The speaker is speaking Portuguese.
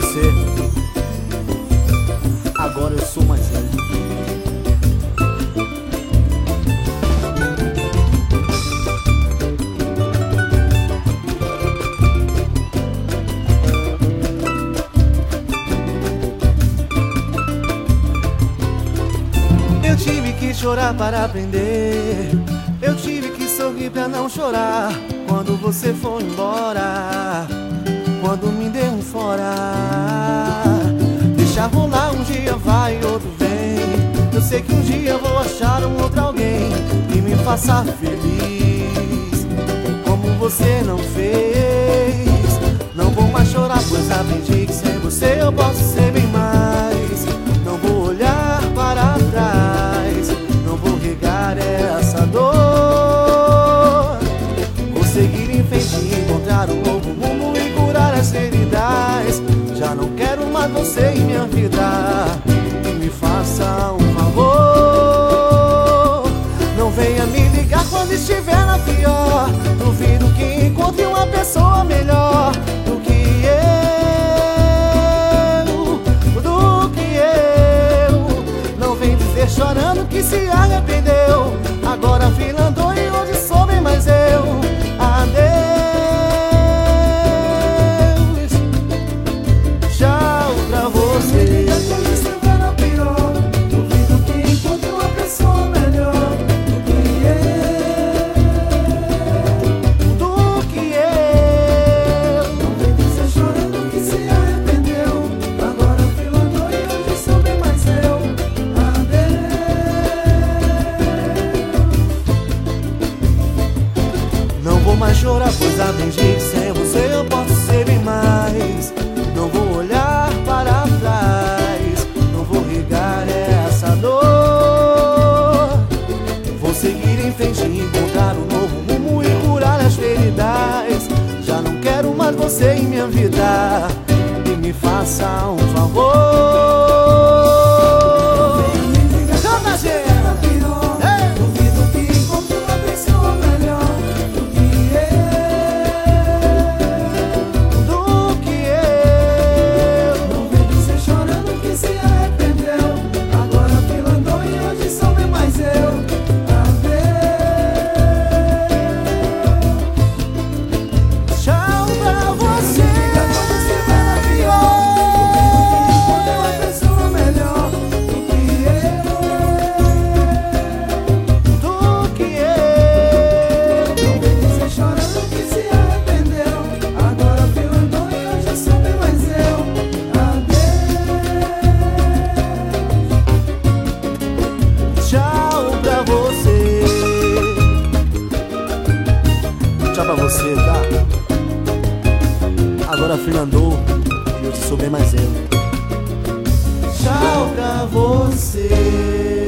você. Agora eu sou mais velho. Eu tive que chorar para aprender. Eu tive que sorrir pra não chorar quando você foi embora, quando me deu um fora. Deixa rolar, um dia vai, outro vem. Eu sei que um dia vou achar um outro alguém que me faça feliz, como você não fez. Não vou mais chorar, pois aprendi que sem você eu posso ser bem mais. Não vou olhar para trás, não vou regar essa dor. Vou seguir em frente e encontrar um novo rumo e curar as feridas. Já não quero mais você em minha vida, e me faça um favor. Não venha me ligar quando estiver na pior. Duvido que encontre uma pessoa melhor do que eu. Não vem dizer chorando que se arrependeu. Agora a fila andou e hoje sou bem mais eu. Adeus, tchau pra você. Duvido que encontre uma pessoa melhor Do que eu. Não vem dizer chorando que se arrependeu. Agora a fila andou e hoje sou bem mais eu. Não vou mais chorar, pois aprendi que sem você eu posso ser bem mais. Não vou olhar para trás, não vou regar essa dor. Vou seguir em frente e encontrar um novo rumo e curar as feridas. Já não quero mais você em minha vida, e me faça um favor. Canta, gente! Duvido que encontre uma pessoa melhor do que eu. Não vem dizer chorando que se arrependeu. Agora a fila andou e hoje sou bem mais eu. Tchau pra você. Uma pessoa melhor do que eu. Não vem dizer chorando que se arrependeu. Agora a fila andou e hoje sou bem mais eu. Tchau pra você. Tchau pra você, tá? Agora a fila andou e eu te sou bem mais eu. Tchau pra você.